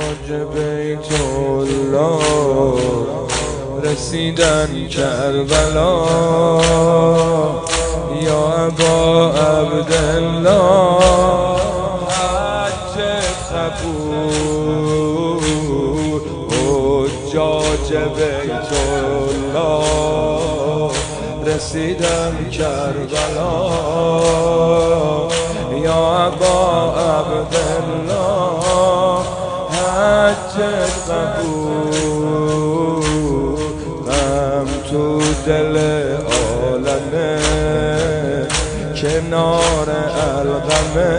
بیت الله رسیدن کربلا یا ابا عبدالله حج قبول حجاج بیت الله رسیدن کربلا یا ابا عبدالله حج قبول غم تو دل عالمه کنار القمه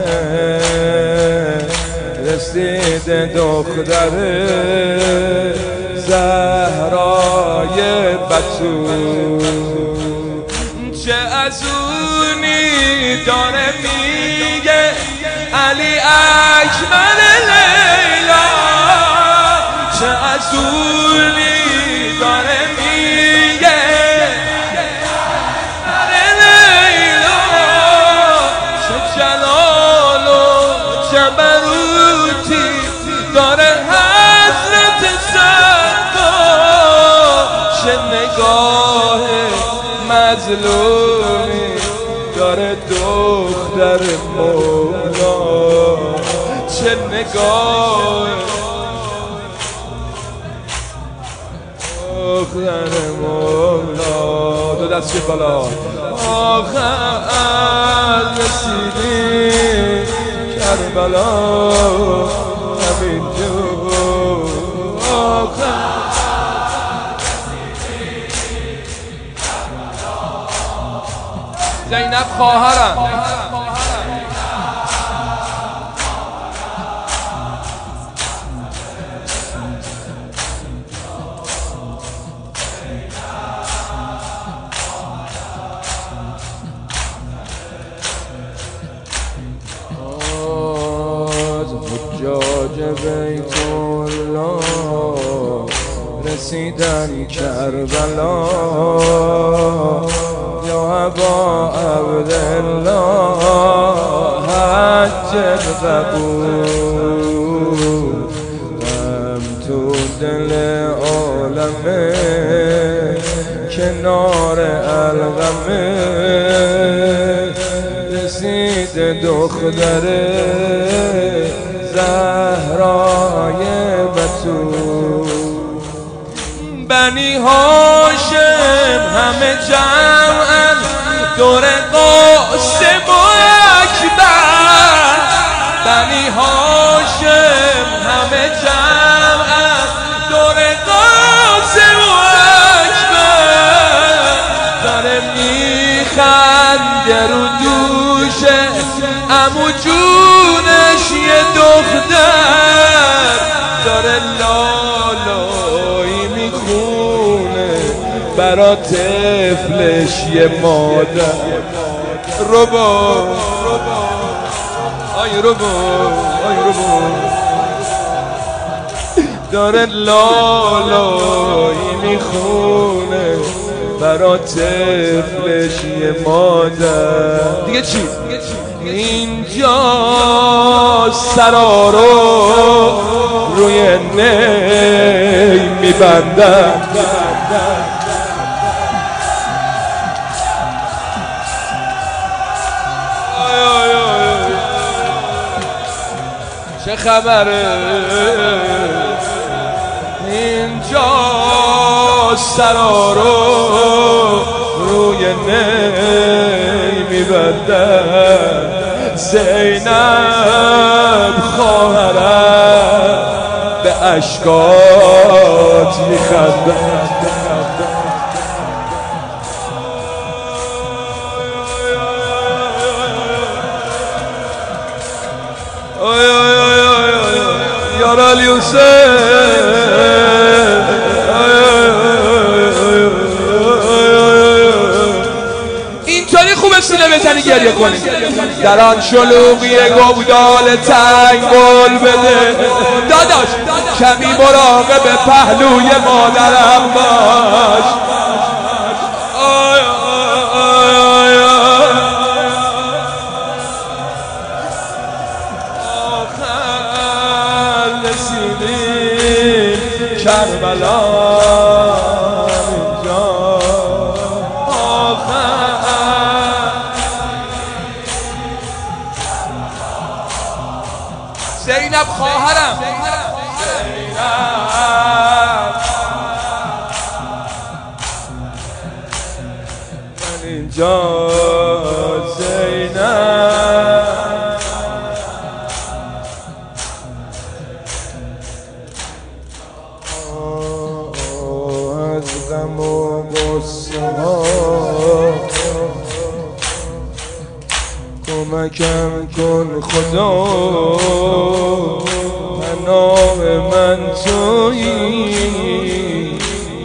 رسید دختر زهرای بتول چه ازونی داره میگه علی اکبر لیلا چه ازونی داره میگه لیلا چه جلال و جبروتی داره حضرت زهرا چه نگاه مظلومی داره دختر مولا چه نگاه دختر مولا دو دست بالا آخر رسیدی کربلا همین جو آخر زینب خواهرم حجاج بیت الله رسیدن کربلا یا ابا عبدالله حج قبول غم تو دل عالمه کنار القمه رسید دختر زهرای بتول بنی هاشم همه جمعن دور قاسم و اکبر بنی هاشم همه جمعن دور قاسم و اکبر داره میخنده رو دوشه عمو جونش یه دختر داره لالایی میخونه برا طفلش یه مادر ربا آی ربا آی ربا داره لالایی میخونه برا طفلش یه مادر دیگه چی؟ اینجا سرا رو روی نی میبندن چه خبره اینجا سرا رو روی نی میبندن زینب خواهرم به اشکات میخندن یار علی حسین اینطوری خوبه سینه بزنی گریه کنی در آن شلوغی گودال تنگ گل بده داداش کمی مراقب پهلوی مادرم باش آخر رسیدی کربلا اینجا آخر زینب خواهرم اینجا زینب از غم و غصه ها کمکم کن خدا پناه من تویی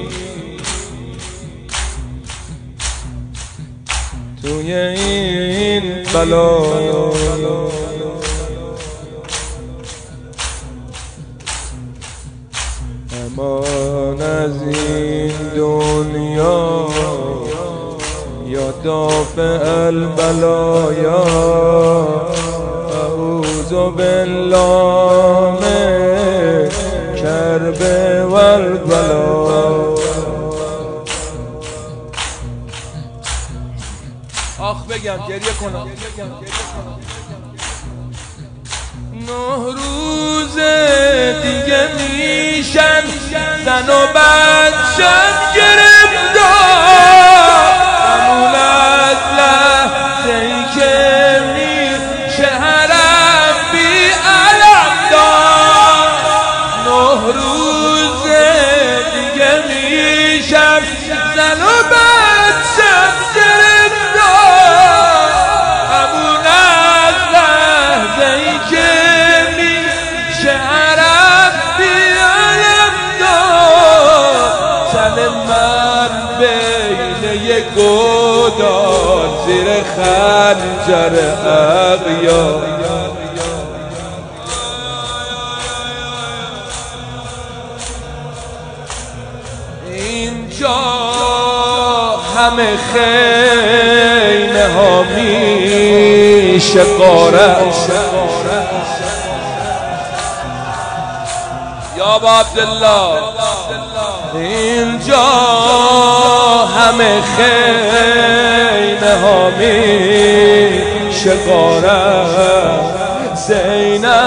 توی این بلا امان از این دنیا یا دافع البلایا اعوذ بالله من کرب والبلا. آخ بگم گریه کنم 9 روز دیگه میشن زن و بچم گرفتار همون از لحظه ای که میشه حرم بی علم دار 9 روز دیگه میشن زن و بچم گرفتار همون از لحظه ای که گودال زیر خنجر اغیار اینجا همه خیمه ها میشه غارت یا با عبدالله اینجا همه خیمه ها میشه غارت زینب